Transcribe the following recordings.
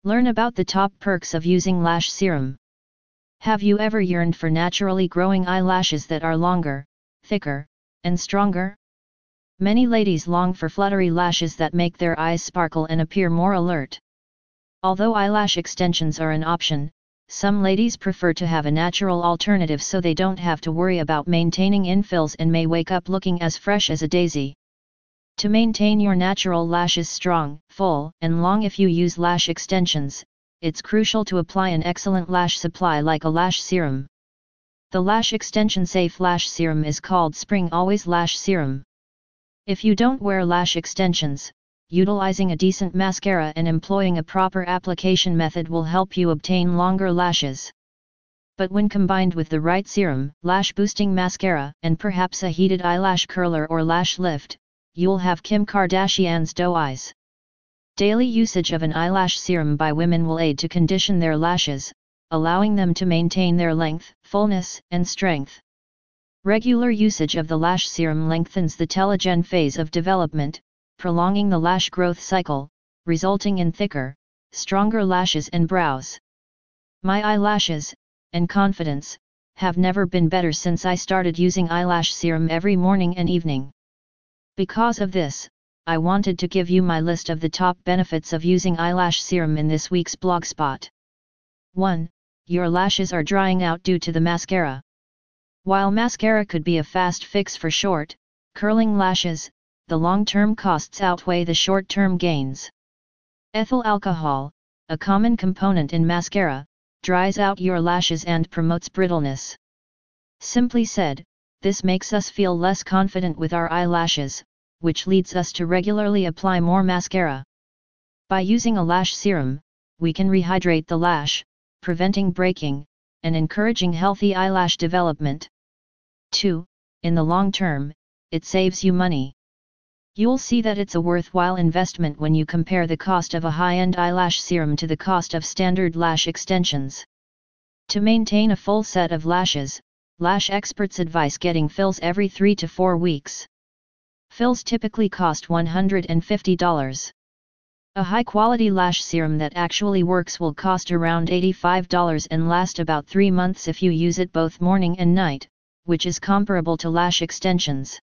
Learn about the top perks of using lash serum. Have you ever yearned for naturally growing eyelashes that are longer, thicker, and stronger? Many ladies long for fluttery lashes that make their eyes sparkle and appear more alert. Although eyelash extensions are an option, some ladies prefer to have a natural alternative so they don't have to worry about maintaining infills and may wake up looking as fresh as a daisy. To maintain your natural lashes strong, full, and long if you use lash extensions, it's crucial to apply an excellent lash supply like a lash serum. The Lash Extension Safe Lash Serum is called Spring Always Lash Serum. If you don't wear lash extensions, utilizing a decent mascara and employing a proper application method will help you obtain longer lashes. But when combined with the right serum, lash boosting mascara, and perhaps a heated eyelash curler or lash lift, you'll have Kim Kardashian's doe eyes. Daily usage of an eyelash serum by women will aid to condition their lashes, allowing them to maintain their length, fullness, and strength. Regular usage of the lash serum lengthens the telogen phase of development, prolonging the lash growth cycle, resulting in thicker, stronger lashes and brows. My eyelashes, and confidence, have never been better since I started using eyelash serum every morning and evening. Because of this, I wanted to give you my list of the top benefits of using eyelash serum in this week's blogspot. 1. Your lashes are drying out due to the mascara. While mascara could be a fast fix for short, curling lashes, the long-term costs outweigh the short-term gains. Ethyl alcohol, a common component in mascara, dries out your lashes and promotes brittleness. Simply said, this makes us feel less confident with our eyelashes, which leads us to regularly apply more mascara. By using a lash serum, we can rehydrate the lash, preventing breaking, and encouraging healthy eyelash development. 2. In the long term, it saves you money. You'll see that it's a worthwhile investment when you compare the cost of a high-end eyelash serum to the cost of standard lash extensions. To maintain a full set of lashes, lash experts advise getting fills every 3 to 4 weeks. Fills typically cost $150. A high-quality lash serum that actually works will cost around $85 and last about 3 months if you use it both morning and night, which is comparable to lash extensions.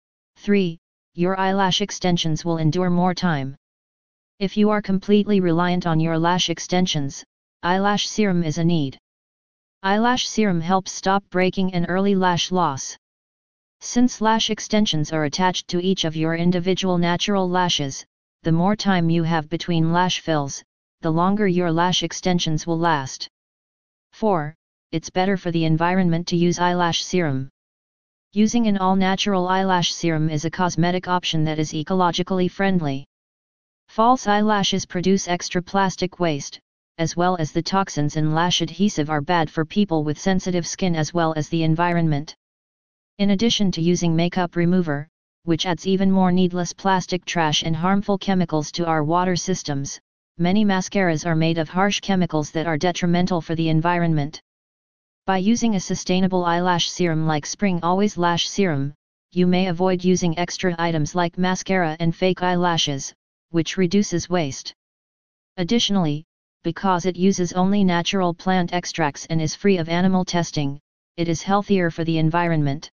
3. Your eyelash extensions will endure more time. If you are completely reliant on your lash extensions, eyelash serum is a need. Eyelash serum helps stop breaking and early lash loss. Since lash extensions are attached to each of your individual natural lashes, the more time you have between lash fills, the longer your lash extensions will last. 4. It's better for the environment to use eyelash serum. Using an all-natural eyelash serum is a cosmetic option that is ecologically friendly. False eyelashes produce extra plastic waste, as well as the toxins in lash adhesive are bad for people with sensitive skin as well as the environment. In addition to using makeup remover, which adds even more needless plastic trash and harmful chemicals to our water systems, many mascaras are made of harsh chemicals that are detrimental for the environment. By using a sustainable eyelash serum like Spring Always Lash Serum, you may avoid using extra items like mascara and fake eyelashes, which reduces waste. Additionally, because it uses only natural plant extracts and is free of animal testing, it is healthier for the environment.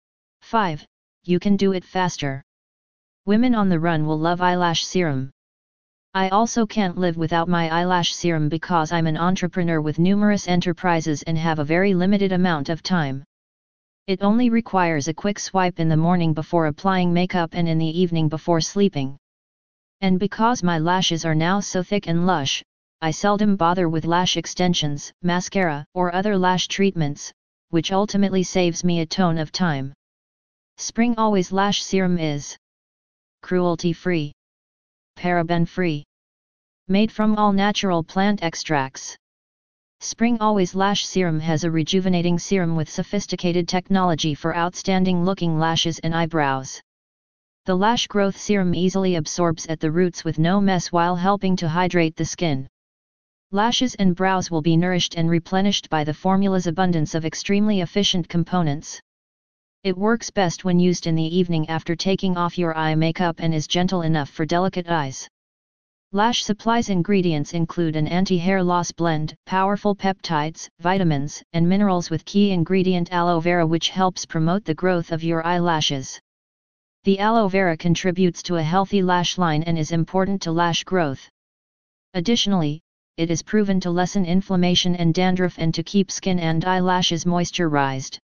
5. You can do it faster. Women on the run will love eyelash serum. I also can't live without my eyelash serum because I'm an entrepreneur with numerous enterprises and have a very limited amount of time. It only requires a quick swipe in the morning before applying makeup and in the evening before sleeping. And because my lashes are now so thick and lush, I seldom bother with lash extensions, mascara, or other lash treatments, which ultimately saves me a ton of time. Spring Always Lash Serum is cruelty-free, paraben-free, made from all-natural plant extracts. Spring Always Lash Serum has a rejuvenating serum with sophisticated technology for outstanding-looking lashes and eyebrows. The lash growth serum easily absorbs at the roots with no mess while helping to hydrate the skin. Lashes and brows will be nourished and replenished by the formula's abundance of extremely efficient components. It works best when used in the evening after taking off your eye makeup and is gentle enough for delicate eyes. Lash Supply's ingredients include an anti-hair loss blend, powerful peptides, vitamins, and minerals with key ingredient aloe vera, which helps promote the growth of your eyelashes. The aloe vera contributes to a healthy lash line and is important to lash growth. Additionally, it is proven to lessen inflammation and dandruff and to keep skin and eyelashes moisturized.